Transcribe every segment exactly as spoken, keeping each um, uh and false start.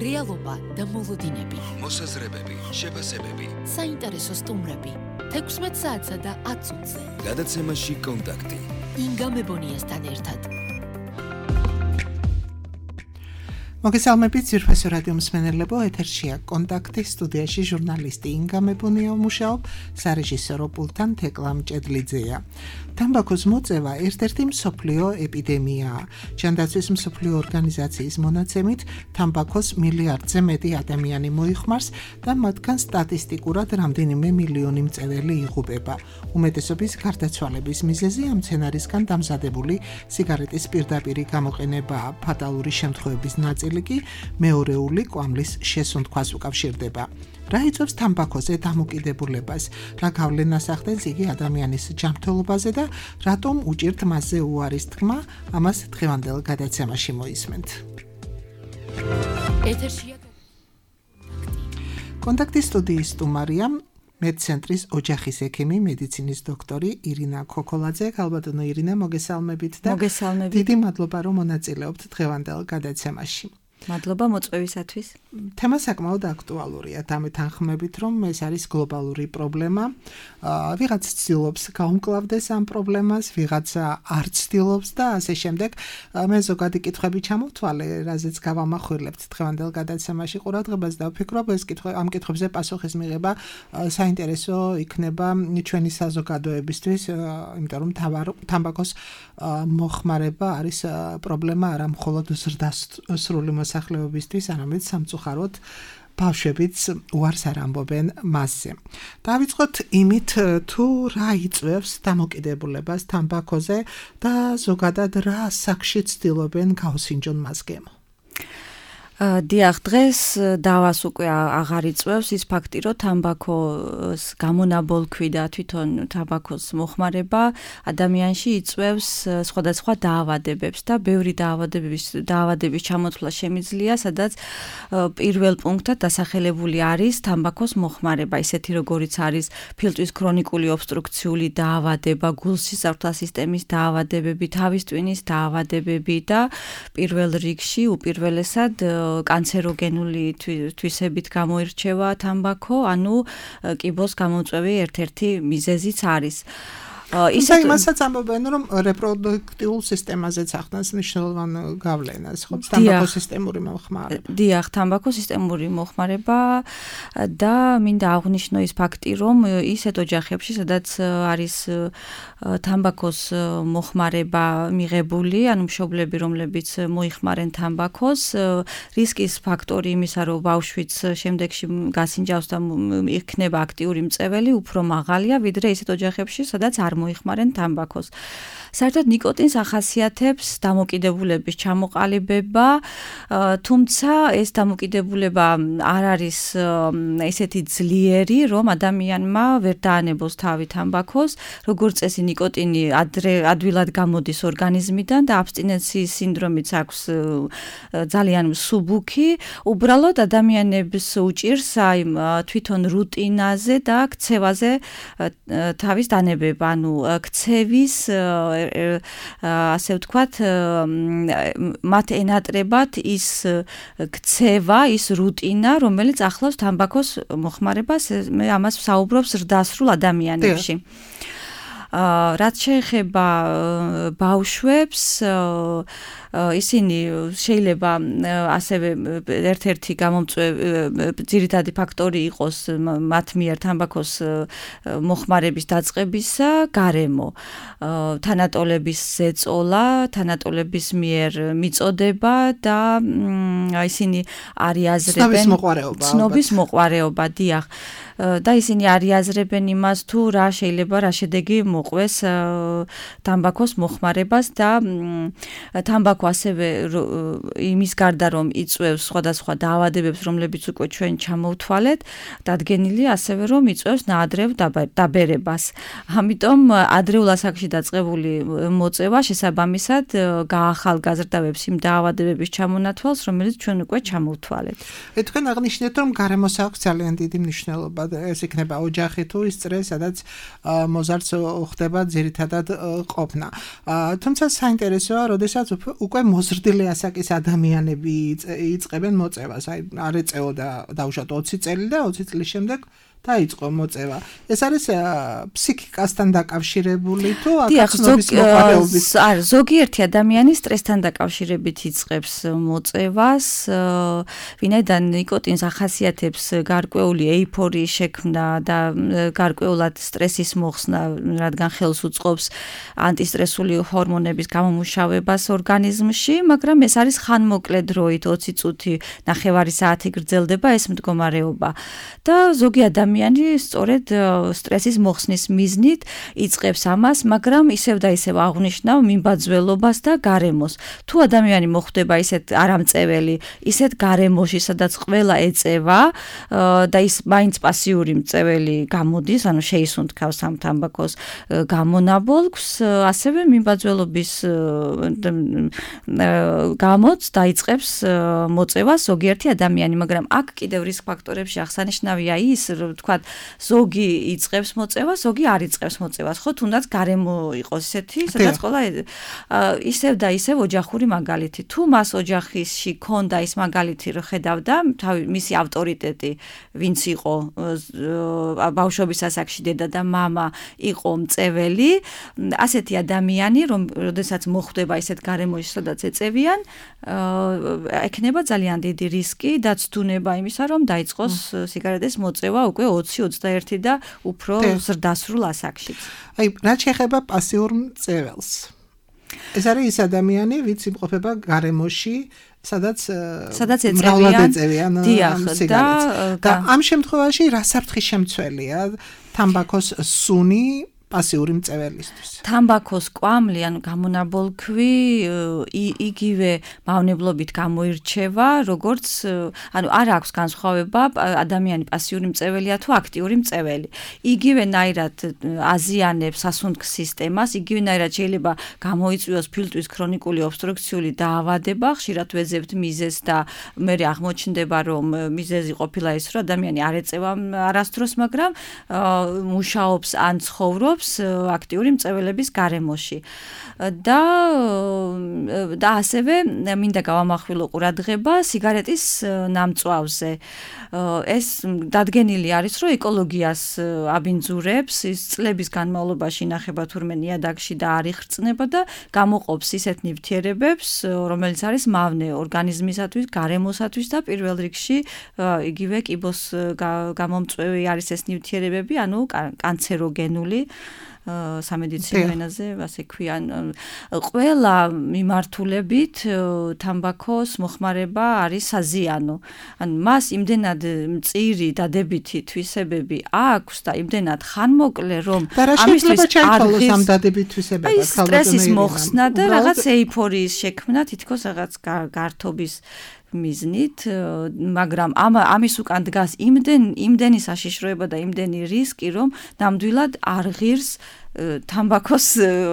რეალობა და მოლოდინები, მოსაზრებები, შეფასებები, საინტერესო სტუმრები. თექვსმეტ საათსა და ათ წუთზე. გადაცემაში კონტაქტი. ინგა მებონიასთან ერთად. მოგესალმებით ძვირფასო რადიო მსმენელებო, ეთერშია კონტაქტი, სტუდიაში ჟურნალისტი ინგა მებონია მუშაობ, სარეჟისორო პულტთან თეკლა მჭედლიძეა. თამბაქოს მოწევა ერთ-ერთი მსოფლიო ეპიდემიაა. ჯანდაცვის მსოფლიო ორგანიზაციის მონაცემით, თამბაქოს მილიარდზე მეტი ადამიანი მოიხმარს და მათგან სტატისტიკურად რამდენიმე მილიონი მწეველი იღუპება. უმეტესობის გარდაცვალების მიზეზი ამ მცენარისგან დამზადებული სიგარეტის პირდაპირი გამოყენებაა. ფატალური შემთხვევების ნაწილი კი მეორეული კვამლის შესუნთქვას უკავშირდება. რა იწვევს თამბაქოზე დამოკიდებულებას, რა გავლენას ახდენს იგი ადამიანის ჯანმრთელობაზე და რატომ უჭირთ მასზე უარის თქმა, ამას დღევანდელ გადაცემაში მოისმენთ. ეთერშია კონტაქტის სტუდიის სტუმარია მედცენტრის ოჯახის ექიმი, მედიცინის დოქტორი ირინა ქოქოლაძე. ქალბატონო ირინა, მოგესალმებით და მოგესალმებით. დიდი მადლობა რომ მონაწილეობთ დღევანდელ გადაცემაში. მადლობა მოწვევისათვის. თემა საკმაოდ აქტუალურია, დამეთანხმებით, რომ ეს არის გლობალური პრობლემა. ვიღაც ცდილობს გაუმკლავდეს ამ პრობლემას, ვიღაცა არ ცდილობს და ასე შემდეგ. მე ზოგადი კითხვები ჩამოვთვალე, რაზეც გავამახვილებთ დღევანდელ გადაცემაში ყურადღებას და ვფიქრობ, ეს კითხვა ამ კითხვებზე პასუხის მიღება საინტერესო იქნება ჩვენი საზოგადოებისთვის, იმიტომ რომ თამბაქოს მოხმარება არის პრობლემა არა მხოლოდ ზრდასრული მოსახლეობისთვის, არამედ სამწუხაროდ ბავშვებიც უარს არ ამბობენ მასზე. დავიწყოთ იმით, თუ რა იწვევს დამოკიდებულებას თამბაქოზე და ზოგადად რა საკში ცდილობენ გავსინჯონ მას გემო. დიახ, დღეს დავას უკვე აღარ იწვევს ის ფაქტი, რომ თამბაქოს გამონაბოლქვი და თვითონ თამბაქოს მოხმარება ადამიანში იწვევს სხვადასხვა დაავადებებს და ბევრი დაავადების დაავადების ჩამოთვლა შემიძლია, სადაც პირველ პუნქტად დასახელებული არის თამბაქოს მოხმარება, ისეთი როგორიც არის ფილტვის ქრონიკული ობსტრუქციული დაავადება, გულსისხლძარღვთა სისტემის დაავადებები, თავის ტვინის დაავადებები და პირველ რიგში უპირველესად კანცეროგენული თვისებით გამოირჩევა თამბაქო, ანუ კიბოს გამომწვევი ერთ-ერთი მიზეზიც არის. ისე იმასაც ამბობენ, რომ რეპროდუქტიულ სისტემაზეც ახდენს მნიშვნელოვან გავლენას, ხო, თამბაქოს სისტემური მოხმარება. დიახ, თამბაქოს სისტემური მოხმარება და მინდა აღვნიშნო ის ფაქტი, რომ ისეთ ოჯახებში, სადაც არის თამბაქოს მოხმარება მიღებული, ანუ მშობლები, რომლებიც მოიხმარენ თამბაქოს, რისკის ფაქტორი იმისა, რომ ბავშვიც შემდეგში გასინჯავს და იქნება აქტიური მწეველი, უფრო მაღალია, ვიდრე ისეთ ოჯახებში, სადაც არ მოიხმარენ თამბაქოს. საერთოდ ნიკოტინს ახასიათებს დამოკიდებულების ჩამოყალიბება, თუმცა ეს დამოკიდებულება არ არის ესეთი ძლიერი, რომ ადამიანმა ვერ დაანებოს თავი თამბაქოს, როგორც წესი ნიკოტინი ადვილად გამოდის ორგანიზმიდან და აბსტინენციის სინდრომიც აქვს ძალიან მსუბუქი, უბრალოდ ადამიანებს უჭირს აი თვითონ რუტინაზე და ქცევაზე თავის დანებება, ანუ ქცევის ასე ვთქვათ, მათ ენატრებათ ის ქცევა, ის რუტინა, რომელიც ახლავს თამბაქოს მოხმარებას, მე ამას ვსაუბრობ ზრდასრულ ადამიანებში. რაც შეეხება ბავშვებს, ისინი შეიძლება ასევე ერთ-ერთი გამომწვევი ძირითადი ფაქტორი იყოს მათ მიერ თამბაქოს მოხმარების დაწყებისა გარემო, თანატოლების ზეწოლა, თანატოლების მიერ მიწოდება და ისინი არიაზრებენ ცნობის მოყვარეობა. ცნობის მოყვარეობა, დიახ. და ისინი არიაზრებენ იმას, თუ რა შეიძლება რა შედეგი მოყვეს თამბაქოს მოხმარებას და თამბაქო ასევე იმის გარდა რომ იწვევს სხვადასხვა დაავადებებს, რომლებიც უკვე ჩვენ ჩამოვთვალეთ, დადგენილია ასევე რომ იწვევს ნაადრევ დაბერებას. ამიტომ ადრეულ ასაკში დაწყებული მოწევა შესაბამისად გაახალგაზრდავებს იმ დაავადებების ჩამონათვალს, რომელიც ჩვენ უკვე ჩამოვთვალეთ. თქვენ აღნიშნეთ, რომ გარემოს აქვს ძალიან დიდი მნიშვნელობა. ეს იქნება ოჯახი თუ ის წრე, სადაც მოზარდს ხდება ძირითადად ყოფნა. თუმცა საინტერესოა, როდესაც უკვე უკვე მოზრდილი ასაკის ადამიანები იწყებენ მოწევას. აი არ ეწეოდა დაუშვათ ოცი წელი და ოცი წლის შემდეგ დაიწყო მოწევა. ეს არის ფსიქიკასთან დაკავშირებული თუ აკაცნობის მოყარეობის? არ, ზოგიერთი ადამიანი სტრესთან დაკავშირებით იწყებს მოწევას, ვინაიდან ნიკოტინს ახასიათებს გარკვეული ეიფორიის შექმნა და გარკვეულად სტრესის მოხსნა, რადგან ხელს უწყობს ანტისტრესული ჰორმონების გამომუშავებას ორგანიზმში, მაგრამ ეს არის ხანმოკლე დროით, ოცი წუთი, ნახევარი საათი გრძელდება ეს მდგომარეობა. და ზოგი ადამიანი სწორედ სტრესის მოხსნის მიზნით იწყებს ამას, მაგრამ ისევ და ისევ აღნიშნავ მიმბაძველობას და გარემოს. თუ ადამიანი მოხვდება ისეთ არამწეველი, ისეთ გარემოში, სადაც ყველა ეწევა და ის მაინც პასიური მწეველი გამოდის, ანუ შეისუნთქავს ამ თამბაქოს გამონაბოლქვს, ასევე მიმბაძველობის გამოც დაიწყებს მოწევას ზოგიერთი ადამიანი, მაგრამ აქ კიდევ რისკ ფაქტორებში აღსანიშნავია ის, თქვათ, ზოგი იწყებს მოწევას, ზოგი არ იწყებს მოწევას, ხო, თუნდაც გარემო იყოს ესეთი, სადაც ყველა ისევ და ისევ ოჯახური მაგალითი. თუ მას ოჯახში ქონდა ის მაგალითი, რომ ხედავდა, მისი ავტორიტეტი, ვინც იყო ბავშვობის ასაკში დედა და მამა იყო მწეველი, ასეთი ადამიანი, რომ როდესაც მოხვდება ისეთ გარემოში, სადაც ეწევიან, ექნება ძალიან დიდი რისკი და ცდუნება იმისა, რომ დაიწყოს სიგარეტის მოწევა უკვე ოცი ოცდაერთი და უფრო ზრდასრულ ასაკშიც. აი, რაც შეეხება პასიურ მწეველს. ეს არის ის ადამიანი, ვინც იმყოფება გარემოში, სადაც სადაც ეწევიან სიგარეტს. და ამ შემთხვევაში რა საფრთხის შემცველია თამბაქოს სუნი პასიური მწეველისთვის? თამბაქოს კვამლი, ანუ გამონაბოლქვი, იგივე მავნებლობით გამოირჩევა, როგორც, ანუ არ აქვს განსხვავება ადამიანი პასიური მწეველია თუ აქტიური მწეველი. იგივენაირად აზიანებს სასუნთქ სისტემას, იგივენაირად შეიძლება გამოიწვიოს ფილტვის ქრონიკული ობსტრუქციული დაავადება, ხშირად ვეძებთ მიზეზს და მერე აღმოჩნდება, რომ მიზეზი ყოფილა ის, რომ ადამიანი არ ეწევა არასდროს, მაგრამ მუშაობს ან ცხოვრობს აქტიური მწეველების გარემოში. და და ასევე მინდა გავამახვილო ყურადღება სიგარეტის ნამწვავზე. ეს დადგენილი არის, რომ ეკოლოგიას აბინძურებს, ის წლების განმავლობაში ინახება თურმე ნიადაგში და არ იხრწნება და გამოყოფს ისეთ ნივთიერებებს, რომელიც არის მავნე ორგანიზმისათვის, გარემოსათვის და პირველ რიგში იგივე კიბოს გამომწვევი არის ეს ნივთიერებები, ანუ კანცეროგენული სამედიცინო ენაზე, ასე ქვიან, ყველა მიმართულებით თამბაქოს მოხმარება არის საზიანო. ანუ მას იმდენად მწირი დადებითი თვისებები აქვს და იმდენად ხანმოკლე, რომ ამისთვის არღის ამ დადებითი თვისებები სტრესის მოხსნა და რაღაც ეიფორიის შექმნა, თითქოს რაღაც გართობის მიზნით, მაგრამ ამ ამის უკან დგას იმდენ იმდენი საშიშროება და იმდენი რისკი, რომ ნამდვილად არ ღირს თამბაქოს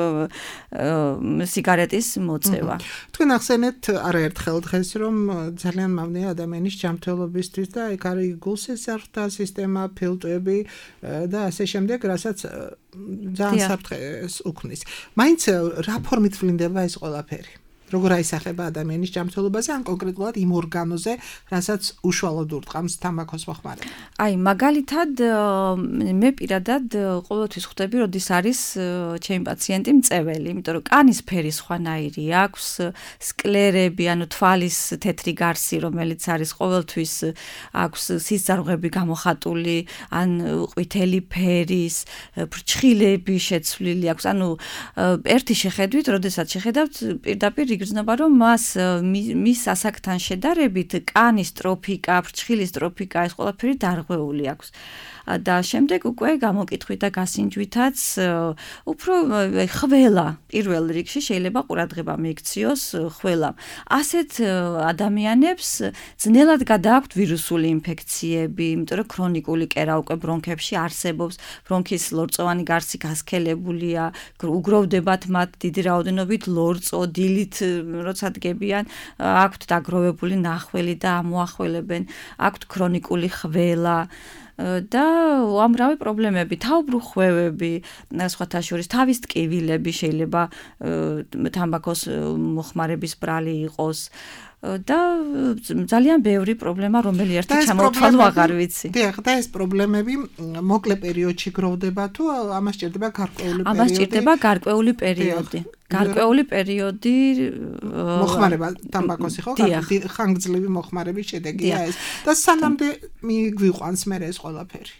სიგარეტის მოწევა. თქვენ ახსენეთ არაერთხელ დღეს, რომ ძალიან მავნეა ადამიანის ჯანმრთელობისთვის და ეგ არის გულსესართა სისტემა, ფილტვები და ასე შემდეგ, რასაც ძალიან საფრთხეს უქმნის. მაინც რა ფორმით ვლინდება ეს ყველაფერი? როგორ აისახება ადამიანის ჯანმრთელობაზე, ან კონკრეტულად იმ ორგანოზე, რასაც უშუალოდ ურტყამს თამბაქოს მოხმარება? აი, მაგალითად, მე პირადად ყოველთვის ხვდები, როდის არის ჩემი პაციენტი მწეველი, იმიტომ რომ კანის ფერი სხვანაირი აქვს, სკლერები, ანუ თვალის თეთრი გარსი, რომელიც არის ყოველთვის აქვს სისწარღები გამოხატული, ან ყვითელი ფერის, ფრჩხილები შეცვლილი აქვს. ანუ ერთი შეხედვით, როდესაც შეხედავთ, პირდაპირ იგრძნობა, რომ მას მის ასაკთან შედარებით კანის ტროფიკა, ფრჩხილის ტროფიკა, ეს ყველაფერი დარღვეული აქვს. და შემდეგ უკვე გამოკითხვით და გასინჯვითაც უფრო ხველა პირველ რიგში შეიძლება ყურადღება მიიქციოს ხველამ. ასეთ ადამიანებს ძნელად გადააქვთ ვირუსული ინფექციები, იმიტომ რომ ქრონიკული კერა უკვე ბრონქებში არსებობს, ბრონქის ლორწოვანი გარსი გასქელებულია, უგროვდებათ მათ დიდი რაოდენობით ლორწო, დილით როცა დგებიან, აქვთ დაგროვებული ნახველი და ამოახველებენ, აქვთ ქრონიკული ხველა. და უამრავი პრობლემები, თავბრუხვევები, სხვათა შორის თავის ტკივილები შეიძლება თამბაქოს მოხმარების ბრალი იყოს. და ძალიან ბევრი პრობლემა რომელი ერთი ჩამოვთვალო აღარ ვიცი. დიახ, და ეს პრობლემები მოკლე პერიოდში გროვდება თუ ამას ჭირდება გარკვეული პერიოდი? ამას ჭირდება გარკვეული პერიოდი. გარკვეული პერიოდი მოხმარება თამბაქოს ხო? ხანგრძლივი მოხმარების შედეგია ეს. და სანამდე მიგვიყვანს მე ეს ყველაფერი.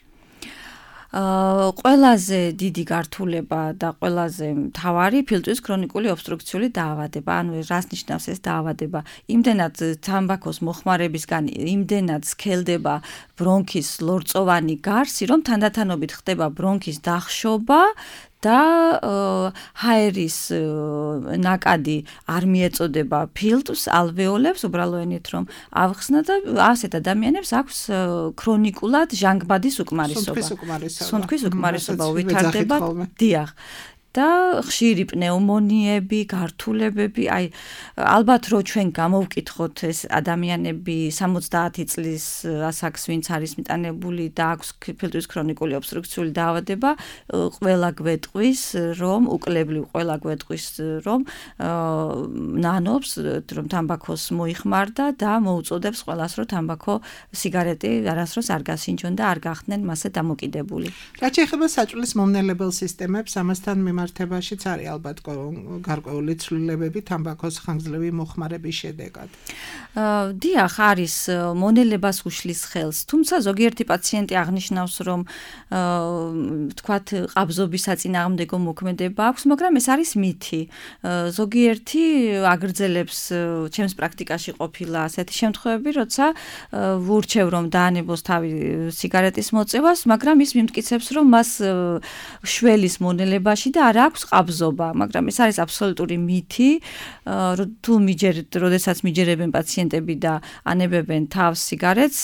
ყველაზე დიდი გართულება და ყველაზე მთავარი ფილტვის ქრონიკული ობსტრუქციული დაავადება. ანუ რას ნიშნავს ეს დაავადება? იმდენად თამბაქოს მოხმარებისგან იმდენად სქელდება ბრონქის ლორწოვანი გარსი, რომ თანდათანობით ხდება ბრონქის დახშობა და ჰაერის ნაკადი არ მიეწოდება ფილტვს, ალვეოლებს, უბრალო ენით რომ ავხსნა და ასეთ ადამიანებს აქვს ქრონიკულად ჟანგბადის უკმარისობა. სუნთქვის უკმარისობა უვითარდება. დიახ. და ხშირი პნეუმონიები, გართულებები, აი ალბათ რო ჩვენ გამოვკითხოთ ეს ადამიანები სამოცდაათი წლის ასაკს ვინც არის მიტანებული და აქვს ფილტვის ქრონიკული ობსტრუქციული დაავადება, ყველა გვეტყვის რომ უკლებლივ ყველა გვეტყვის რომ ნანობს რომ თამბაქოს მოიხმარდა და მოუწოდებს ყველას რომ თამბაქო სიგარეტი არასდროს არ გასინჯონ და არ გახდნენ მასე დამოკიდებული. რაც ეხება საჭმლის მომნელებელ სისტემებს, ამასთან მიმართებაშიც არის ალბათ გარკვეული ცვლილებები თამბაქოს ხანგრძლივი მოხმარების შედეგად. დიახ, არის მონელებას უშლის ხელს, თუმცა ზოგიერთი პაციენტი აღნიშნავს რომ თქვათ ყაბზობის საწინააღმდეგო მოქმედება აქვს, მაგრამ ეს არის მითი. ზოგიერთი აგრძელებს ჩემს პრაქტიკაში ყოფილა ასეთი შემთხვევები, როცა ვურჩევ რომ დაანებოს თავი სიგარეტის მოწევას, მაგრამ ის მიმტკიცებს რომ მას შველის მონელებაში და არ აქვს ყაბზობა, მაგრამ ეს არის აბსოლუტური მითი. თუ მიჯერეთ, როდესაც მიჯერებენ პაციენტები და ანებებენ თავს სიგარეტს,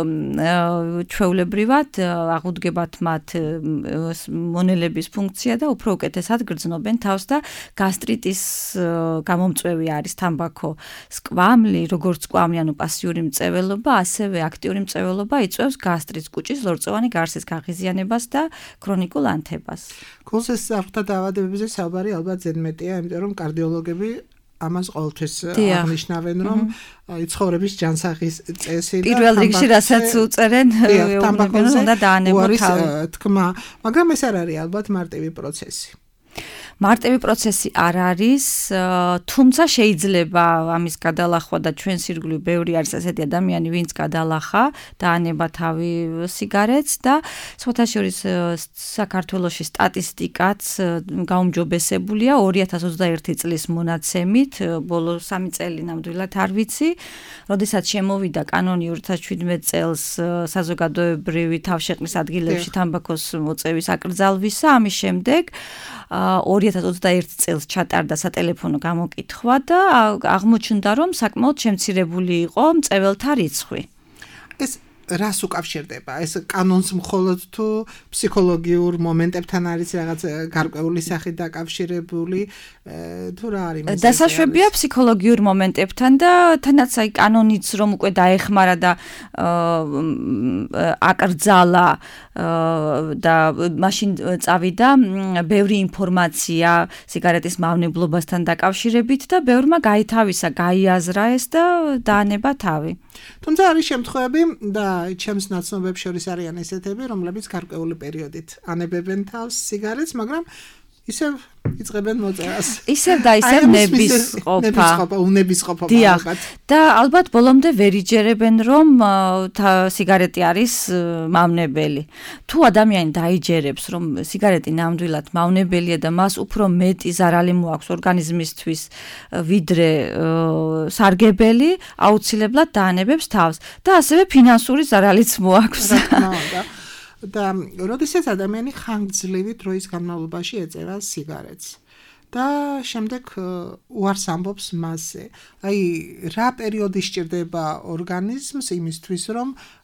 ჩვეულებრივად აღუდგებათ მათ მონელების ფუნქცია და უფრო უკეთესად გრძნობენ თავს და გასტრიტის გამომწვევი არის თამბაქო. სკვამლი, როგორც სკვამლი, ანუ პასიური მწეველობა, ასევე აქტიური მწეველობა იწვევს გასტრიტს, კუჭის ლორწოვანი გარსის გაღიზიანებას და ქრონიკულ ანთებას. გულსეს საფრთა დაავადებებზე საუბარი ალბათ ზედმეტია, იმიტომ რომ კარდიოლოგები ამას ყოველთვის აღნიშნავენ, რომ ცხოვრების ჯანსაღის წესი და პირველ რიგში რასაც უწერენ, უნდა დაანებოთ თავი. თქმა, მაგრამ ეს არ არის ალბათ მარტივი პროცესი. მარტივი პროცესი არ არის, თუმცა შეიძლება ამის გადალახვა და ჩვენს ირგვლივ ბევრი არის ასეთი ადამიანი, ვინც გადალახა და ანება თავი სიგარეტს და სხვათა შორის საქართველოში სტატისტიკაც გაუმჯობესებულია ორი ათას ოცდაერთი წლის მონაცემით, ბოლო სამი წელი ნამდვილად არ ვიცი, როდესაც შემოვიდა კანონი ორი ათას შვიდმეტ წელს საზოგადოებრივი თავშეყრის ადგილებში თამბაქოს მოწევის აკრძალვისა, ამის შემდეგ ორი ათას ოცდაერთი წელს ჩატარდა სატელეფონო გამოკითხვა და აღმოჩნდა რომ საკმაოდ შემცირებული იყო მწეველთა რიცხვი. ეს რას უკავშირდება? ეს კანონს მხოლოდ თუ ფსიქოლოგიურ მომენტებთან არის რაღაც გარკვეული სახით დაკავშირებული თუ რა არის მიზეზი? დასაშვებია ფსიქოლოგიურ მომენტებთან და თანაც აი კანონიც რომ უკვე დაეხმარა და აკრძალა და მაშინ წავიდა ბევრი ინფორმაცია სიგარეტის მავნებლობასთან დაკავშირებით და ბევრმა გაითავისა, გაიაზრა ეს და დაანება თავი. თუმცა არის შემთხვევები და ჩემს ნაცნობებს შორის არიან ესეთები, რომლებიც გარკვეული პერიოდით ანებებენ თავს სიგარეტს, მაგრამ ისევ იწყებენ მოწევას. ისევ და ისევ ნებისყოფა, უნებისყოფა ალბათ. და ალბათ ბოლომდე ვერ იჯერებენ, რომ სიგარეტი არის მავნებელი. თუ ადამიანი დაიჯერებს, რომ სიგარეტი ნამდვილად მავნებელია და მას უფრო მეტი ზარალი მოაქვს ორგანიზმისთვის, ვიდრე სარგებელი, აუცილებლად დაანებებს თავს და ასევე ფინანსური ზარალიც მოაქვს. და როდესაც ადამიანი ხანგრძლივი დროის განმავლობაში ეწევა სიგარეტს და შემდეგ უარს ამბობს მასზე. აი, რა პერიოდი სჭირდება ორგანიზმს იმისთვის, რომ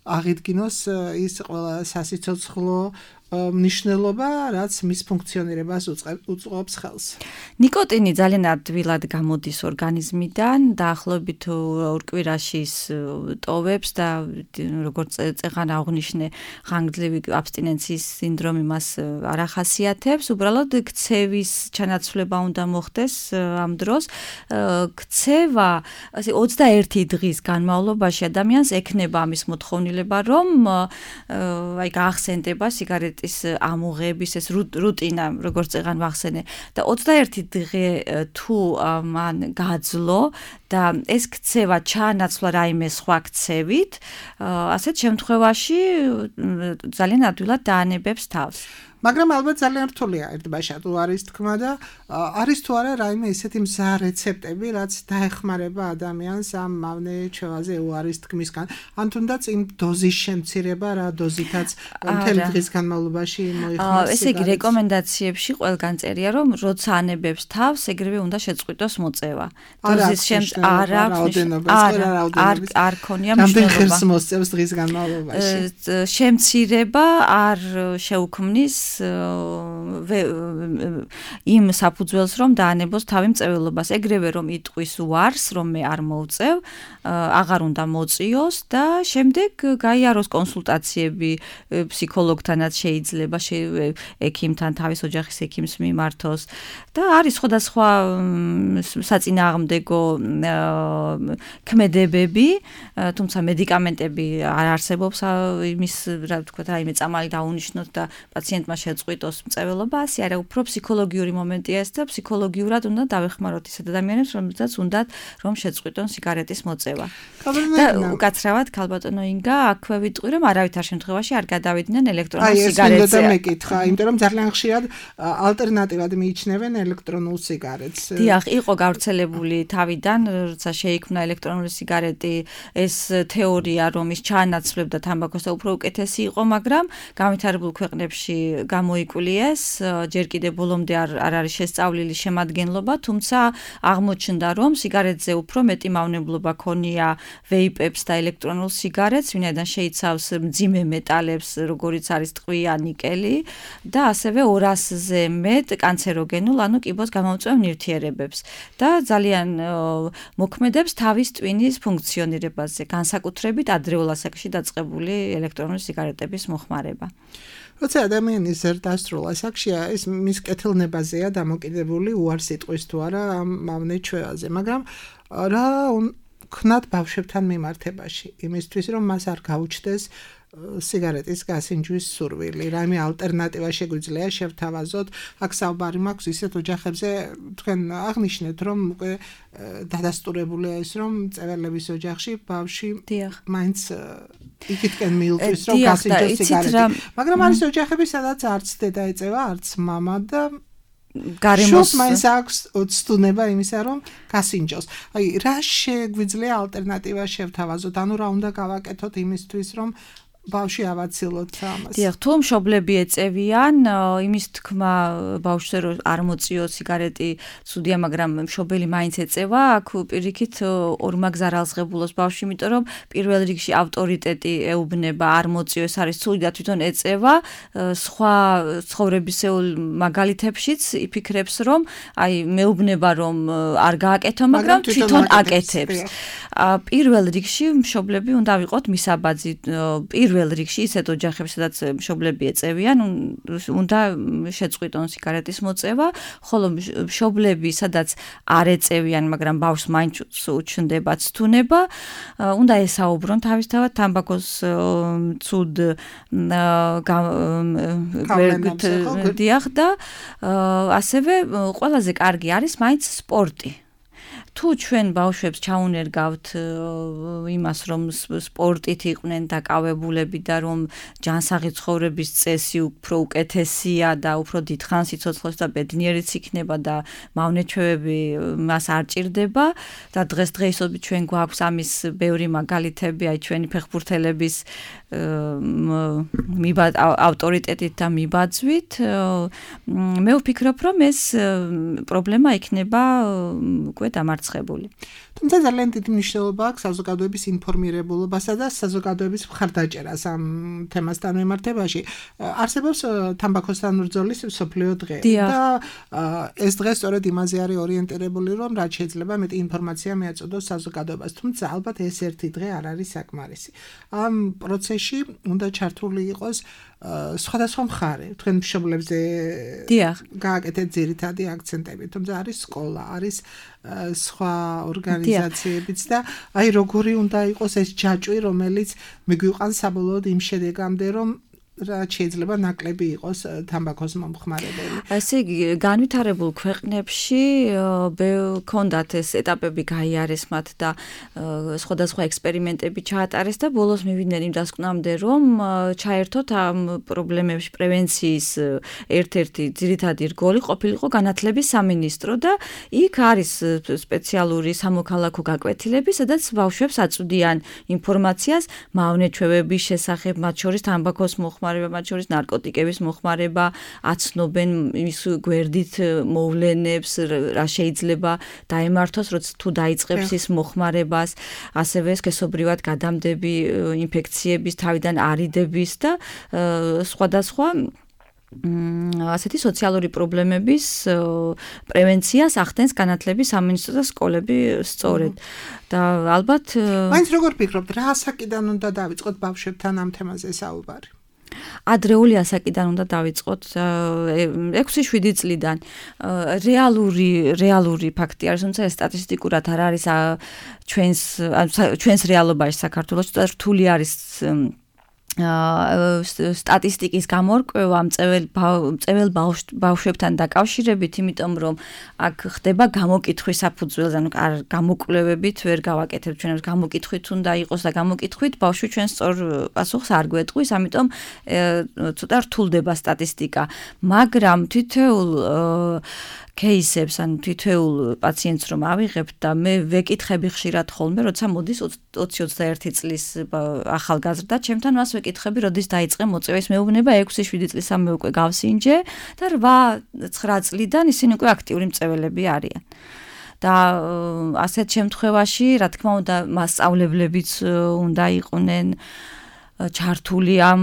აღიდგინოს ის ყველა სასიცოცხლო მნიშვნელობა, რაც მის ფუნქციონირებას უწყობს ხელს. ნიკოტინი ძალიან ადვილად გამოდის ორგანიზმიდან, დაახლოებით ორ კვირაში ტოვებს და როგორც წეღან აღნიშნე, ხანგრძლივი აბსტინენციის სინდრომი მას არ ახასიათებს, უბრალოდ ქცევის ჩანაცვლება უნდა მოხდეს ამ დროს. ქცევა ასე ოცდაერთი დღის განმავლობაში ადამიანს ექნება ამის მოთხოვნილება, რომ აი გაახსენდება სიგარეტის ის ამოღების ეს რუტინა როგორც წეღან ვახსენე და ოცდაერთი დღე თუ მან გაძლო და ეს ქცევა ჩაანაცვლა რაიმე სხვა ქცევით, ასეთ შემთხვევაში ძალიან ადვილად დაანებებს თავს. მაგრამ ალბათ ძალიან რთულია ერთბაშა თუ არის თქმა და არის თუ არა რაიმე ისეთი მზა რეცეპტები, რაც დაეხმარება ადამიანს ამ მავნე ჩვევაზე უარის თქმისგან, ან თუნდაც იმ დოზის შემცირება, რა დოზითაც მთელი დღის განმავლობაში მოიხმაროს. ესე იგი, რეკომენდაციებში ყველგან წერია, რომ როცა ანებებს თავს, ეგრევე უნდა შეწყვიტოს მოწევა. დოზის შემცირება არ აქვს, არ ქონია მნიშვნელობა. რამდენ ხელს მოსწევს დღის განმავლობაში? შემცირება არ შეუქმნის იმ საფუძველს რომ დაანებოს თავი მწეველობას, ეგრევე რომ იტყვის უარს, რომ მე არ მოვწევ, აღარ უნდა მოწიოს და შემდეგ გაიაროს კონსულტაციები ფსიქოლოგთანაც შეიძლება, ექიმთან, თავის ოჯახის ექიმს მიმართოს და არის სხვადასხვა საწინააღმდეგო ქმედებები, თუმცა მედიკამენტები არ არსებობს იმის, რა ვთქვა, რაიმე წამალი დაუნიშნოთ და პაციენტმა შეწყვიტოს მწეველობა, ასე არა, უფრო ფსიქოლოგიური მომენტია ეს და ფსიქოლოგიურად უნდა დავეხმაროთ ის ადამიანებს, რომელსაც უნდათ რომ შეწყვიტონ სიგარეტის მოწევა. და უკაცრავად ქალბატონო ინგა, აქვე ვიტყვი რომ არავითარ შემთხვევაში არ გადავიდნენ ელექტრონულ სიგარეტზე. აი, ეს მეკითხა, იმიტომ რომ ძალიან ხშირად ალტერნატივად მიიჩნევენ ელექტრონულ სიგარეტს. დიახ, იყო გავრცელებული თავიდან, როცა შეიქმნა ელექტრონული სიგარეტი, ეს თეორია რომ ის ჩაანაცვლებდა თამბაქოს და უფრო უკეთესი იყო, მაგრამ განვითარებულ ქვეყნებში გამოიკულიეს, ჯერ კიდევ ბოლომდე არ არ არის შესწავლილი შემადგენლობა, თუმცა აღმოჩნდა, რომ სიგარეტზე უფრო მეტი მავნებლობა ქონია ვეიპებს და ელექტრონულ სიგარეტს, ვინაიდან შეიცავს მძიმე მეტალებს, როგორიც არის ტყვია, ნიკელი და ასევე ორასზე მეტ კანცეროგენულ, ანუ კიბოს გამომწვევ ნივთიერებებს და ძალიან მოქმედებს თავის ტვინის ფუნქციონირებაზე, განსაკუთრებით ადრეულ ასაკში დაწყებული ელექტრონული სიგარეტების მოხმარება. როცა ადამიანი ზრდასრულ ასაკშია, ეს მის კეთილნებაზეა დამოკიდებული უარს იტყვის თუ არა ამ მავნე ჩვევაზე, მაგრამ რა ქნათ ბავშვებთან მიმართებაში, იმისთვის რომ მას არ გაუჩნდეს სიგარეტის გასინჯვის სურვილი, რაიმე ალტერნატივა შეგვიძლია შევთავაზოთ, აქ საუბარი მაქვს ისეთ ოჯახებზე, თქვენ აღნიშნეთ, რომ უკვე დადასტურებულია ის, რომ მწეველების ოჯახში ბავშვი მაინც იქითკენ მიილტვის, რომ გასინჯოს სიგარეტი. მაგრამ არის ოჯახები, სადაც არც დედა ეწევა, არც მამა და გარემოს მაინც აქვს ცდუნება იმისა, რომ გასინჯოს. აი, რა შეგვიძლია ალტერნატივა შევთავაზოთ, ანუ რა უნდა გავაკეთოთ იმისთვის, რომ ბავშვი ავაცილოთ ამას. დიახ, თუ მშობლები ეწევიან, იმის თქმა ბავშვზე რომ არ მოწიოს სიგარეტი ცუდია, მაგრამ მშობელი მაინც ეწევა, აქ პირიქით ორმაგზარ ალსღებულოს ბავშვი, იმიტომ რომ პირველ რიგში ავტორიტეტი ეუბნება არ მოწიოს, არის ცუდი და თვითონ ეწევა, სხვა ცხოვრებისეულ მაგალითებშიც იფიქრებს, რომ აი მეუბნება რომ არ გააკეთო, მაგრამ თვითონ აკეთებს. პირველ რიგში მშობლები უნდა ვიყოთ მისაბაძი, პირველ პირველ რიგში ისეთ ოჯახებში, სადაც მშობლები ეწევიან, უნდა შეწყვიტონ სიგარეტის მოწევა, ხოლო მშობლები, სადაც არ ეწევიან, მაგრამ ბავშვს მაინც უჩნდება ცდუნება, უნდა ესაუბრონ თავისთავად თამბაქოს ცუდ დიახ და ასევე ყველაზე კარგი არის მაინც სპორტი. თუ ჩვენ ბავშვებს ჩაუნერგავთ იმას, რომ სპორტით იყვნენ დაკავებულები და რომ ჯანსაღი ცხოვრების წესი უფრო უკეთესია და უფრო დიდხანს სიცოცხლეს და ბედნიერიც იქნება და მავნეჩვევები მას არ ჭირდება და დღესდღეობით ჩვენ გვაქვს ამის ბევრი მაგალითები, აი ჩვენი ფეხბურთელების მიბად ავტორიტეტით და მიბაძვით. მე ვფიქრობ, რომ ეს პრობლემა იქნება უკვე დამარცხებული. დამარცხებული. თუმცა ძალიან დიდი მნიშვნელობა აქვს საზოგადოების ინფორმირებულობასა და საზოგადოების მხარდაჭერას ამ თემასთან მიმართებაში. არსებობს თამბაქოსთან ბრძოლის მსოფლიო დღე და ეს დღე სწორედ იმაზე არის ორიენტირებული, რომ რაც შეიძლება მეტი ინფორმაცია მიაწოდოს საზოგადოებას. თუმცა ალბათ ეს ერთი დღე არ არის საკმარისი. ამ პროცესში უნდა ჩართული იყოს სხვადასხვა მხარე. თქვენ მშობლებზე გააკეთეთ ძირითადი აქცენტები, თუმცა არის სკოლა, არის სხვა ორგანიზაციებიც და აი როგორი უნდა იყოს ეს ჯაჭვი, რომელიც მიგვიყვანს საბოლოოდ იმ შედეგამდე, რომ რაც შეიძლება ნაკლები იყოს თამბაქოს მომხმარებელი. ესე იგი, განვითარებულ ქვეყნებში ჰქონდათ ეს ეტაპები გაიარეს მათ და სხვადასხვა ექსპერიმენტები ჩაატარეს და ბოლოს მივიდნენ იმ დასკვნამდე, რომ ჩაერთოთ ამ პრობლემებში პრევენციის ერთ-ერთი ძირითადი რგოლი ყოფილიყო განათლების სამინისტრო და იქ არის სპეციალური სამოქალაქო გაკვეთილები, სადაც ბავშვებს აწვდიან ინფორმაციას მავნეჩვევების შესახებ, მათ შორის თამბაქოს მოხმარება, მათ შორის ნარკოტიკების მოხმარება, აცნობენ ის გვერდით მოვლენებს, რა შეიძლება დაემართოს, როცა თუ დაიწყებს ის მოხმარებას, ასევე სქესობრივად გადამდები ინფექციების თავიდან არიდების და სხვადასხვა ასეთი სოციალური პრობლემების პრევენციას ახდენს განათლების სამინისტრო და სკოლები სწორედ. და ალბათ მაინც როგორ ფიქრობთ, რა ასაკიდან უნდა დავიწყოთ ბავშვებთან ამ თემაზე საუბარი? ადრეული ასაკიდან უნდა დავიწყოთ ექვსი შვიდი წლიდან. რეალური რეალური ფაქტი არის, თუმცა ეს სტატისტიკურად არ არის ჩვენს ჩვენს რეალობაში საქართველოში რთული არის სტატისტიკის გამორკვევა მწეველ მწეველ ბავშვებთან დაკავშირებით, იმიტომ რომ აქ ხდება გამოკითხვის საფუძველზე, ანუ გამოკვლევებით ვერ გავაკეთებ ჩვენებს, გამოკითხვით უნდა იყოს და გამოკითხვით ბავშვი ჩვენ სწორ პასუხს არ გვეტყვის, ამიტომ ცოტა რთულდება სტატისტიკა, მაგრამ თითოეულ кейსებს, ან თითოეულ პაციენტს რომ ავიღებთ და მე ვეკითხები ხშირად ხოლმე, როცა მოდის ოცი ოცდაერთი წლის ახალგაზრდა, ჩემთან მას ვეკითხები, როდის დაიწყე მოწევა, ის მეუბნება ექვსი შვიდი წლისამ მე უკვე გავსინჯე და რვა ცხრა წლიდან ისინი უკვე აქტიური მწეველები არიან. და ასეთ შემთხვევაში, რა თქმა უნდა, მასწავლებლებიც უნდა იყვნენ ჩართული ამ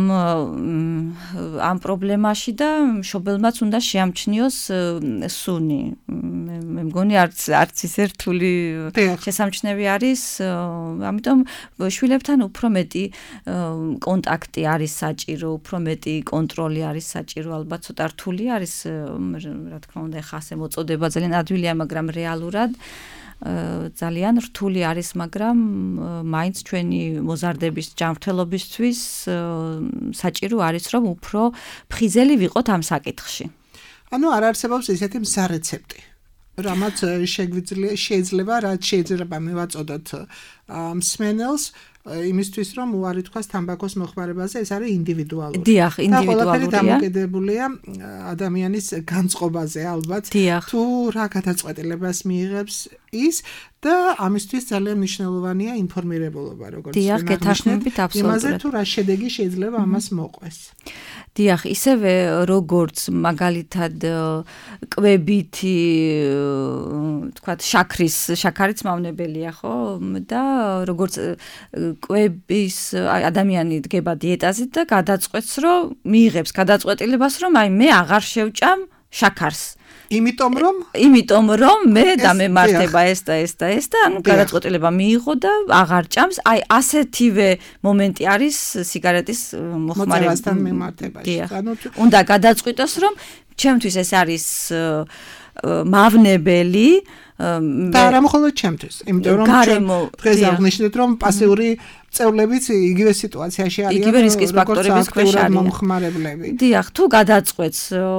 ამ პრობლემაში და მშობელმაც უნდა შეამჩნიოს სუნი. მე მგონი არც არც ისე რთული შესამჩნევი არის, ამიტომ შვილებთან უფრო მეტი კონტაქტი არის საჭირო, უფრო მეტი კონტროლი არის საჭირო, ალბათ ცოტა რთული არის, რა თქმა უნდა, ხა ასე მოწოდება ძალიან ადვილია, მაგრამ რეალურად ძალიან რთული არის, მაგრამ მაინც ჩვენი მოზარდების ჯანმრთელობისთვის საჭირო არის, რომ უფრო ფხიზელი ვიყოთ ამ საკითხში. ანუ არ არსებობს ისეთი მზარეცეპტი, რამაც შეიძლება, რაც შეიძლება მივაწოდოთ მსმენელს, იმისთვის რომ უარი თქვას თამბაქოს მოხმარებაზე, ეს არის ინდივიდუალური. დიახ, ინდივიდუალურია. და დამოკიდებულია ადამიანის განწყობაზე ალბათ, თუ რა გადაწყვეტილებას მიიღებს ის და ამისთვის ძალიან მნიშვნელოვანია ინფორმირებულობა, როგორც დიახ, გეთანხმებით აბსოლუტურად. იმაზე თუ რა შედეგი შეიძლება ამას მოყვეს. დიახ, ისევე როგორც მაგალითად კვებითი, თქვათ, შაქრის, შაქარიც მავნებელია, ხო? და როგორც კვების ადამიანი დგება დიეტაზე და გადაწყვეტს, რომ მიიღებს გადაწყვეტილებას, რომ აი მე აღარ შევჭამ შაქარს. იმიტომ რომ იმიტომ რომ მე დამემართება ეს და ეს და ეს და ანუ გადაწყვეტილება მიიღო და აღარ ჭამს. აი ასეთივე მომენტი არის სიგარეტის მოხმარებასთან მიმართებაში. ანუ უნდა გადაწყვიტოს, რომ ჩემთვის ეს არის მავნებელი და არა მხოლოდ ჩემთვის, იმიტომ რომ დღეს აღნიშნეთ, რომ პასიური წევლებიც იგივე სიტუაციაში არიან, იგივე რისკის ფაქტორების ქვეშ არიან მომხმარებლები. დიახ, თუ გადაწყვეტს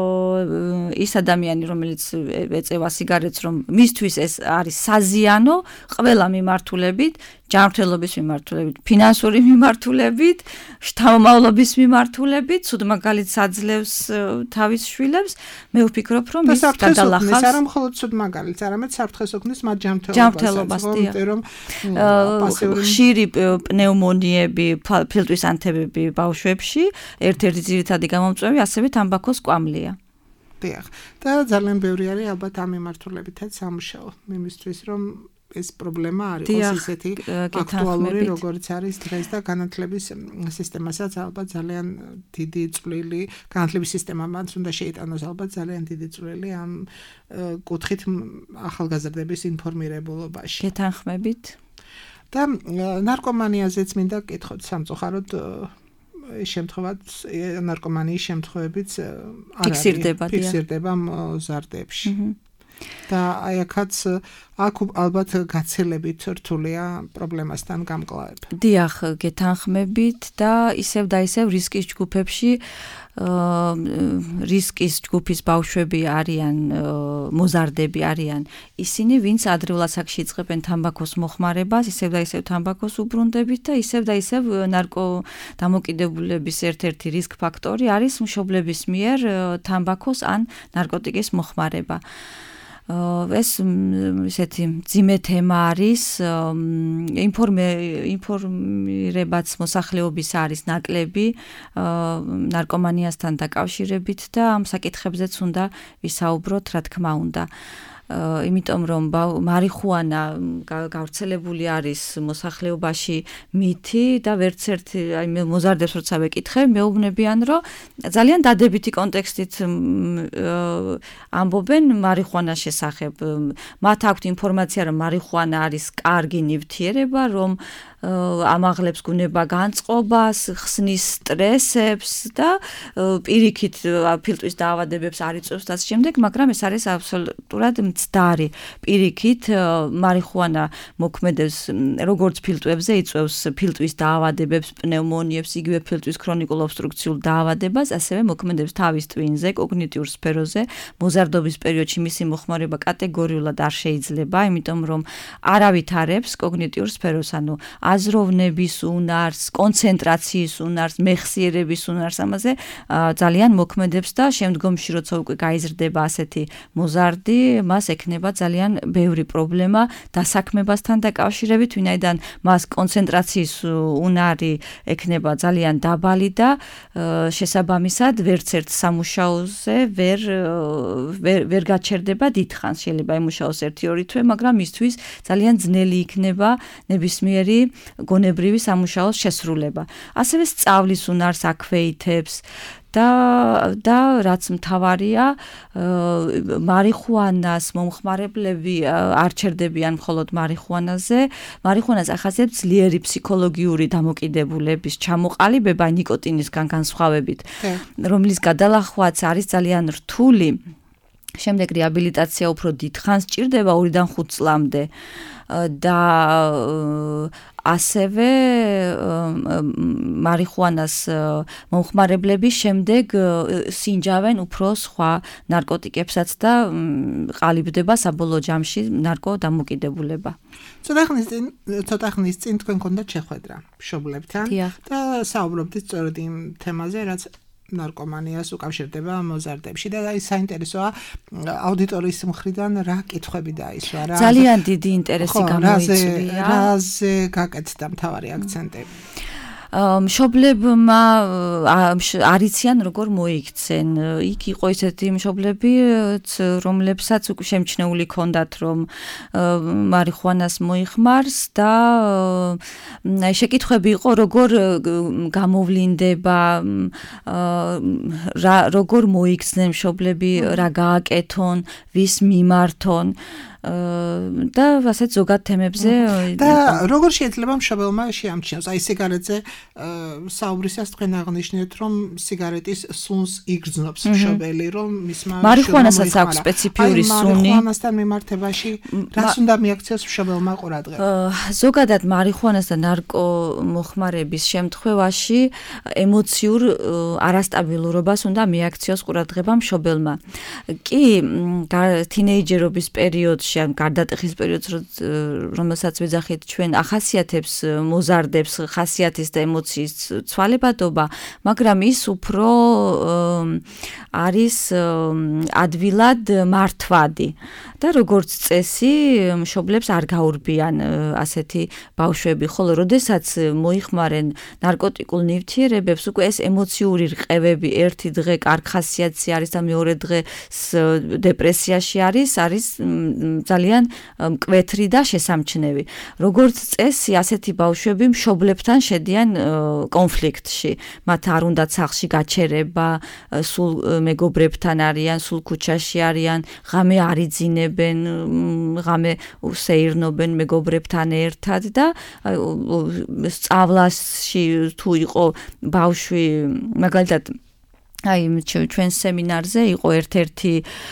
ის ადამიანი, რომელიც ეწევა სიგარეტს, რომ მისთვის ეს არის საზიანო, ყველა მიმართულებით, ჯანმრთელობის მიმართულებით, ფინანსური მიმართულებით, შთამომავლობის მიმართულებით, ცუდ მაგალითს აძლევს თავის შვილებს, მე ვფიქრობ, რომ ის გადალახავს. არა მხოლოდ ცუდ მაგალითს, არამედ საფრთხეს უქმნის მათ ჯანმრთელობას, რომ ხშირი პნეუმონიები, ფილტვის ანთებები ბავშვებში, ერთ-ერთი ძირითადი გამომწვევი ასევე თამბაქოს კვამლია. დიახ. და ძალიან ბევრი არის ალბათ ამ მიმართულებითაც სამუშაო, იმისთვის რომ ეს პრობლემა არ იყოს ისეთი აქტუალური, როგორც არის დღეს და განათლების სისტემასაც ალბათ ძალიან დიდი წვლილი, განათლების სისტემამაც უნდა შეიტანოს ალბათ ძალიან დიდი წვლილი ამ კუთხით ახალგაზრდების ინფორმირებულობაში. გეთანხმებით? და ნარკომანიაზეც მინდა გკითხოთ სამწუხაროდ შემთხვევაც ნარკომანიის შემთხვევებიც არ არის ფიქსირდება მოზარდებში. და აი აქაც აქ ალბათ გაცილებით რთულია პრობლემასთან გამკლავება. დიახ, გეთანხმებით და ისევ და ისევ რისკის ჯგუფებში რისკის ჯგუფის ბავშვები არიან, მოზარდები არიან ისინი, ვინც ადრეულ ასაკში იწყებენ თამბაქოს მოხმარებას, ისევ და ისევ თამბაქოს უბრუნდებით და ისევ და ისევ ნარკო დამოკიდებულების ერთ-ერთი რისკ ფაქტორი არის მშობლების მიერ თამბაქოს ან ნარკოტიკის მოხმარება. ეს ესეთი ძიმე თემა არის, ინფორმირებაც მოსახლეობის არის ნაკლები ნარკომანიასთან დაკავშირებით და ამ საკითხებზეც უნდა ვისაუბროთ, რა თქმა უნდა. იმიტომ რომ მარიხუანა გავრცელებული არის მოსახლეობაში მითი და ვერც ერთი აი მოზარდებს როცა ვეკითხე მეუბნებიან რომ ძალიან დადებითი კონტექსტით ამბობენ მარიხუანას შესახებ. მათ აქვთ ინფორმაცია რომ მარიხუანა არის კარგი ნივთიერება, რომ ამაღლებს გუნება განწყობას, ხსნის სტრესებს და პირიქით ფილტვის დაავადებებს არ იწვევს და ამ შემდეგ, მაგრამ ეს არის აბსოლუტურად მცდარი. პირიქით მარიხუანა მოქმედებს როგორც ფილტვებზე, იწვევს ფილტვის დაავადებებს, პნევმონიებს, იგივე ფილტვის ქრონიკულ ობსტრუქციულ დაავადებას, ასევე მოქმედებს თავის ტვინზე, კოგნიტიურ სფეროზე. მოზარდობის პერიოდში მისი მოხმარება კატეგორიულად არ შეიძლება, იმიტომ რომ არ ავითარებს კოგნიტიურ სფეროს, ანუ აზროვნების უნარს, კონცენტრაციის უნარს, მეხსიერების უნარს ამაზე ძალიან მოქმედებს და შემდგომში როცა უკვე გაიზრდება ასეთი მოზარდი, მას ექნება ძალიან ბევრი პრობლემა დასაქმებასთან დაკავშირებით, ვინაიდან მას კონცენტრაციის უნარი ექნება ძალიან დაბალი და შესაბამისად ვერც ერთ სამუშაოზე ვერ ვერ გაჩერდება დიდხანს, შეიძლება იმუშაოს ერთი ორი თვე, მაგრამ მისთვის ძალიან ძნელი იქნება ნებისმიერი გონებრივი სამუშაოს შესრულება. ასევე სწავლის უნარს აქვეითებს და და რაც მთავარია, მარიხუანას მომხმარებლები არ ჩერდებიან მხოლოდ მარიხუანაზე, მარიხუანას ახასიათებს ძლიერი ფსიქოლოგიური დამოკიდებულების ჩამოყალიბება ნიკოტინისგან განსხვავებით, რომლის გადალახვაც არის ძალიან რთული. შემდეგ რეაბილიტაცია უფრო დიდხანს ჭირდება ორიდან ხუთ წლამდე და ასევე მარიხუანას მომხმარებლები შემდეგ სინჯავენ უფრო სხვა ნარკოტიკებსაც და ყალიბდება საბოლოო ჯამში ნარკო დამოკიდებულება. ცოტა ხნის წინ ცოტა ხნის წინ თქვენ გქონდათ შეხვედრა მშობლებთან და საუბრობდით სწორედ იმ თემაზე, რაც ნარკომანიას უკავშირდება მოზარდებში და აი საინტერესოა აუდიტორიის მხრიდან რა კითხვები დაისვა რა ძალიან დიდი ინტერესი გამოიწვია რაზე გაკეთდა მთავარი აქცენტები მშობლებმა არიციან როგორ მოიქცენ. იქ იყო ისეთი მშობლები, რომლებსაც უკვე შემჩნეული ქონდათ, რომ მარიხუანას მოიხმარს და შეკითხვები იყო, როგორ გამოვლინდება, როგორ მოიქცნენ მშობლები, რა გააკეთონ, ვის მიმართონ. და ასეთ ზოგად თემებზე და როგორ შეიძლება მშობელმა შეამჩნიოს აი სიგარეტზე საუბრისას თქვენ აღნიშნეთ რომ სიგარეტის სუნს იგრძნობს მშობელი რომ მისმა მარიხუანასაც აქვს სპეციფიური სუნი მარიხუანასთან მიმართებაში რას უნდა მიაქციოს მშობელმა ყურადღება ზოგადად მარიხუანას და ნარკო მოხმარების შემთხვევაში ემოციურ არასტაბილურობას უნდა მიაქციოს ყურადღება მშობელმა კი თინეიჯერობის პერიოდში ან გარდატეხის პერიოდს რომელსაც ვეძახით ჩვენ ახასიათებს მოზარდებს ხასიათის და ემოციის ცვალებადობა, მაგრამ ის უფრო არის ადვილად მართვადი და და როგორც წესი მშობლებს არ გაურბიან ასეთი ბავშვები, ხოლო როდესაც მოიხმარენ ნარკოტიკულ ნივთიერებებს, უკვე ეს ემოციური რყევები ერთი დღე კარგ ხასიათზე არის და მეორე დღეს დეპრესიაში არის, არის ძალიან მკვეთრი და შესამჩნევი. როგორც წესი, ასეთი ბავშვები მშობლებთან შედიან კონფლიქტში. მათ არ უნდათ სახლში გაჩერება, სულ მეგობრებთან არიან, სულ ქუჩაში არიან, ღამე არ იძინებენ, ღამე სეირნობენ მეგობრებთან ერთად და სწავლაში თუ იყო ბავშვი, მაგალითად აი ჩვენ სემინარზე იყო ერთ-ერთი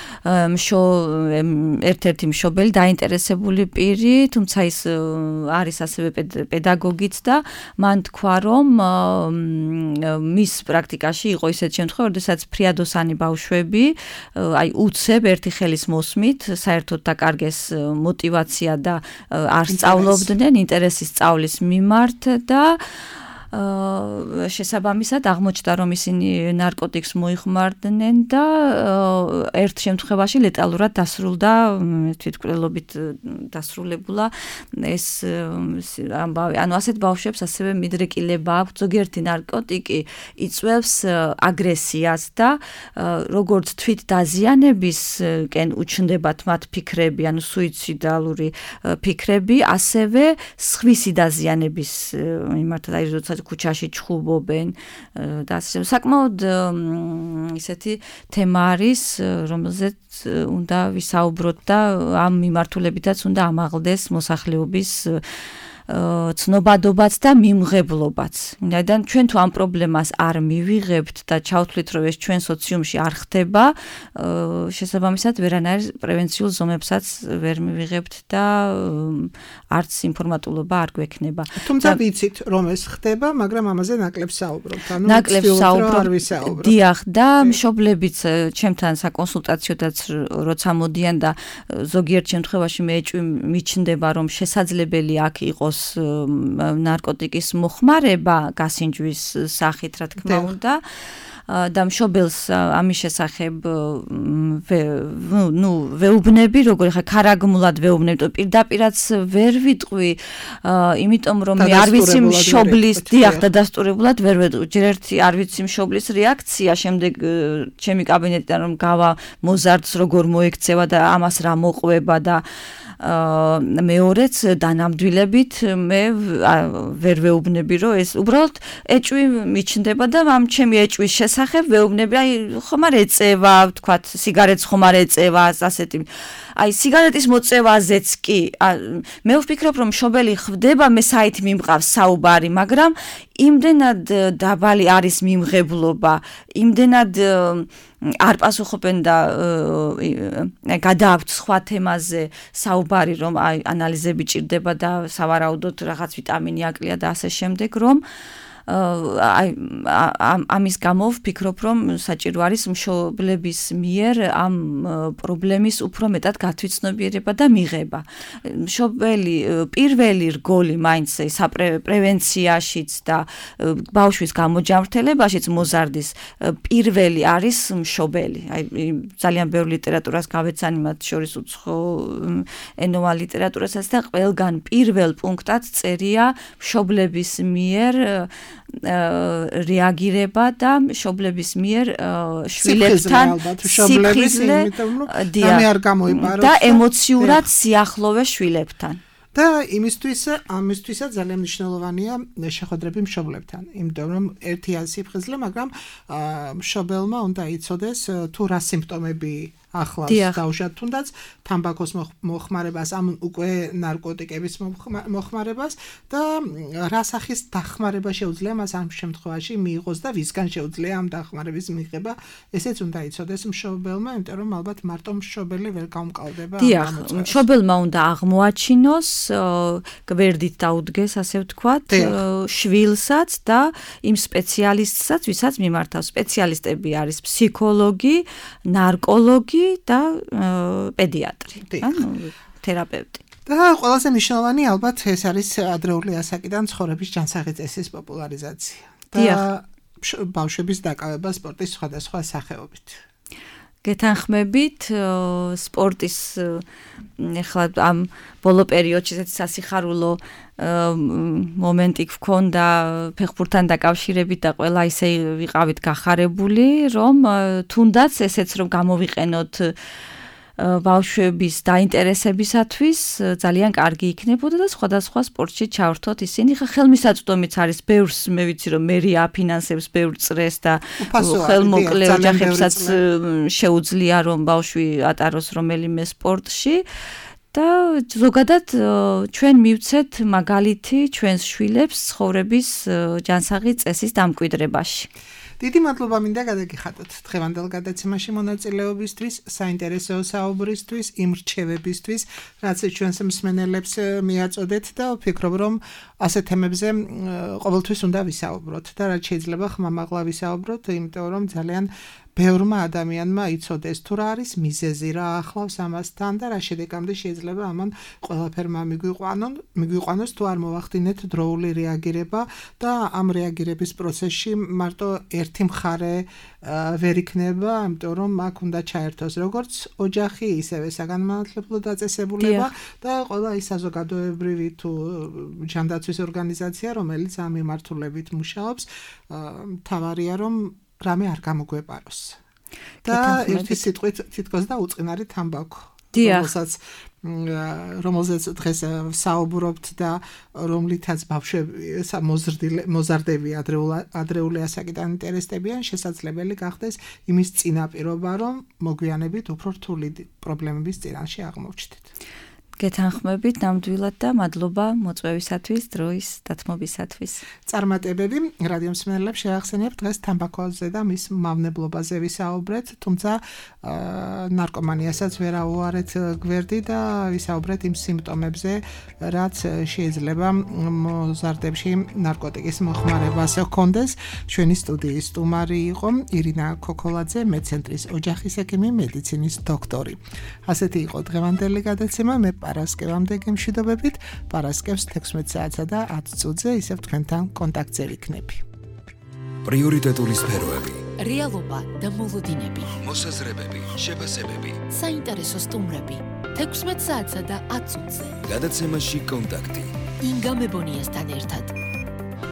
ერთ-ერთი მშობელი დაინტერესებული პირი, თუმცა ის არის ასევე პედაგოგიც და მან თქვა, რომ მის პრაქტიკაში იყო ისეთ შემთხვევა, როდესაც ფრიადოსანი ბავშვები, აი უცებ ერთი ხელის მოსმით, საერთოდ დაკარგეს მოტივაცია და არ სწავლობდნენ, ინტერესი სწავლის მიმართ და შესაბამისად აღმოჩნდა, რომ ისინი ნარკოტიკს მოიხმარდნენ და ერთ შემთხვევაში ლეტალურად დასრულდა, თვითმკვლელობით დასრულებულა ეს ამბავი. ანუ ასეთ ბავშვებს ასევე მიდრეკილება აქვს, ზოგიერთი ნარკოტიკი იწვევს აგრესიას და როგორც თვით დაზიანებისკენ უჩნდებათ მათ ფიქრები, ანუ სუიციდალური ფიქრები, ასევე სხვისი დაზიანების მიმართ, აი როცა ქუჩაში ჩხუბობენ და საკმაოდ ისეთი თემა არის, რომელზეც უნდა ვისაუბროთ და ამ მიმართულებითაც უნდა ამაღლდეს მოსახლეობის ცნობადობაც და მიმღებლობაც. Იდან ჩვენ თუ ამ პრობლემას არ მივიღებთ და ჩავთვლით, რომ ეს ჩვენ სოციუმში არ ხდება, შესაბამისად ვერანაირ პრევენციულ ზომებსაც ვერ მივიღებთ და არც ინფორმატულობა არ გვექნება. თუმცა ვიცით, რომ ეს ხდება, მაგრამ ამაზე ნაკლებს საუბრობთ. ანუ ნაკლებს საუბრობთ. დიახ, და მშობლებიც ჩემთან საკონსულტაციოდაც როცა მოდიან და ზოგიერთ შემთხვევაში მე ეჭვი მიჩნდება, რომ შესაძლებელი აქ იყოს ნარკოტიკის მოხმარება გასინჯვის სახით, რა თქმა უნდა. და მშობელს ამის შესახებ ნუ ვეუბნები, როგორ ხა ქარაგმულად ვეუბნები, პირდაპირაც ვერ ვიტყვი, იმიტომ რომ მე არ ვიცი მშობლის, დიახ, დადასტურებულად ვერ ვეტყვი. ჯერ ერთი არ ვიცი მშობლის რეაქცია, შემდეგ ჩემი კაბინეტიდან რომ გავა მოზარდს როგორ მოექცევა და ამას რა მოყვება და მეორეც დანამდვილებით მე ვერ ვეუბნები, რომ ეს უბრალოდ ეჭვი მიჩნდება და ამ ჩემი ეჭვის შესახებ ვეუბნები, აი ხომ არ ეწევა, ვთქვათ, სიგარეტს ხომ არ ეწევა, ასეთი. აი სიგარეტის მოწევაზეც კი მე ვფიქრობ, რომ მშობელი ხვდება, მე საით მიმყავს საუბარი, მაგრამ იმდენად დაბალი არის მიმღებლობა, იმდენად არ პასუხობენ და გადააქვთ სხვა თემაზე საუბარი, რომ აი ანალიზები ჭირდება და სავარაუდოდ რაღაც ვიტამინი აკლია და ასე შემდეგ, რომ აი ამის გამო ვფიქრობ, რომ საჭირო არის მშობლების მიერ ამ პრობლემის უფრო მეტად გათვითცნობიერება და მიღება. მშობელი პირველი რგოლი მაინც პრევენციაშიც და ბავშვის გამოჯამრთელებაშიც მოზარდის პირველი არის მშობელი. აი ძალიან ბევრ ლიტერატურას გავეცანი, მათ შორის უცხო ენოვა ლიტერატურასაც და ყველგან პირველ პუნქტად წერია მშობლების მიერ რეაგირება და მშობლების მიერ შვილებთან სიფხიზლე და ემოციურად სიახლოვე შვილებთან. და იმისთვის ამისთვისაც ძალიან მნიშვნელოვანია შეხვედრები მშობლებთან, იმიტომ რომ ერთია სიფხიზლე, მაგრამ მშობელმა უნდა იცოდეს თუ რა სიმპტომები ახლავს დაუშვათ თუნდაც თამბაქოს მოხმარებას, ამ უკვე ნარკოტიკების მოხმარებას და რა სახის დახმარება შეუძლია მას ამ შემთხვევაში მიიღოს და ვისგან შეუძლია ამ დახმარების მიღება, ესეც უნდა იცოდეს მშობელმა, იმიტომ რომ ალბათ მარტო მშობელი ვერ გამკალდება. დიახ, მშობელმა უნდა აღმოაჩინოს, გვერდით დაუდგეს, ასე ვთქვათ, შვილსაც და იმ სპეციალისტსაც, ვისაც მიმართავს. სპეციალისტები არის ფსიქოლოგი, ნარკოლოგი და პედიატრი, ანუ თერაპევტი. და ყველაზე მნიშვნელოვანი ალბათ ეს არის ადრეული ასაკიდან ცხოვრების ჯანსაღი წესის პოპულარიზაცია და ბავშვების დაკავება სპორტის სხვადასხვა სახეობით. გეთანხმებით სპორტის ეხლა ამ ბოლო პერიოდში ესეთი სასიხარულო მომენტი გქონდა ფეხბურთთან დაკავშირებით და ყველა ისე ვიყავით გახარებული, რომ თუნდაც ესეც რომ გამოვიყენოთ ბავშვების დაინტერესებისათვის ძალიან კარგი იქნებოდა და სხვადასხვა სპორტში ჩავრთოთ ისინი. ხა ხელმისაწვდომიც არის ბევრს მე ვიცი რომ მერია აფინანსებს ბევრ წრეს და ხელმოკლე ოჯახებსაც შეუძლია რომ ბავშვი ატაროს რომელიმე სპორტში და ზოგადად ჩვენ მივცეთ მაგალითი ჩვენს შვილებს ცხოვრების ჯანსაღი წესის დამკვიდრებაში. დიდი მადლობა მინდა გადაგიხადოთ დღევანდელ გადაცემაში მონაწილეობისთვის, საინტერესო საუბრისთვის, იმ რჩევებისთვის, რაც ჩვენს მსმენელებს მიაწოდეთ და ვფიქრობ, რომ ასეთ თემებზე ყოველთვის უნდა ვისაუბროთ და რაც შეიძლება ხმამაღლა ვისაუბროთ, იმიტომ რომ ძალიან ბევრმა ადამიანმა იცოდეს თუ რა არის მიზეზი, რა ახლავს ამასთან და რა შედეგამდე შეიძლება ამან ყველაფერმა მიგვიყვანონ, მიგვიყვანოს თუ არ მოვახდინეთ დროული რეაგირება და ამ რეაგირების პროცესში მარტო ერთი მხარე ვერ იქნება, იმიტომ რომ აქ უნდა ჩაერთოს როგორც ოჯახი, ისევე საგანმანათლებლო დაწესებულება და ყველა ის საზოგადოებრივი თუ ჯანდაცვის ორგანიზაცია, რომელიც ამ მიმართულებით მუშაობს, მთავარია რომ რამე არ გამოგვეპაროს. და ერთი სიტყვით თითქოს და უწყინარი თამბაქო. რომელსაც რომელზეც დღეს საუბრობთ და რომლითაც ბავშვები მოზარდები ადრეული ასაკიდან ინტერესდებიან, შესაძლებელი გახდეს იმის წინაპირობა, რომ მოგვიანებით უფრო რთული პრობლემების წინაშე აღმოჩნდეთ. გეთანხმებით ნამდვილად და მადლობა მოწვევისათვის, დროის დათმობისათვის. წარმატებები რადიო მსმენელებს შეახსენებთ დღეს თამბაქოზე და მის მავნებლობაზე ვისაუბრეთ, თუმცა ნარკომანიასაც ვერ აუარეთ გვერდი და ვისაუბრეთ იმ სიმპტომებზე, რაც შეიძლება მოზარდებში ნარკოტიკის მოხმარებას ჰქონდეს. ჩვენი სტუდიის სტუმარი იყო ირინა ქოქოლაძე, მეცენტრის ოჯახის ექიმი, მედიცინის დოქტორი. ასეთი იყო დღევანდელი გადაცემა. მე პარასკევამდე გემშვიდობებით, პარასკევს თექვსმეტ საათსა და ათ წუთზე ისევ თქვენთან კონტაქტზე ვიქნები. პრიორიტეტული სფეროები, რეალობა და მოლოდინები, მოსაზრებები, შეფასებები, საინტერესო სტუმრები, თექვსმეტ საათსა და ათ წუთზე. გადაცემაში კონტაქტი. ინგა მებონიასთან ერთად.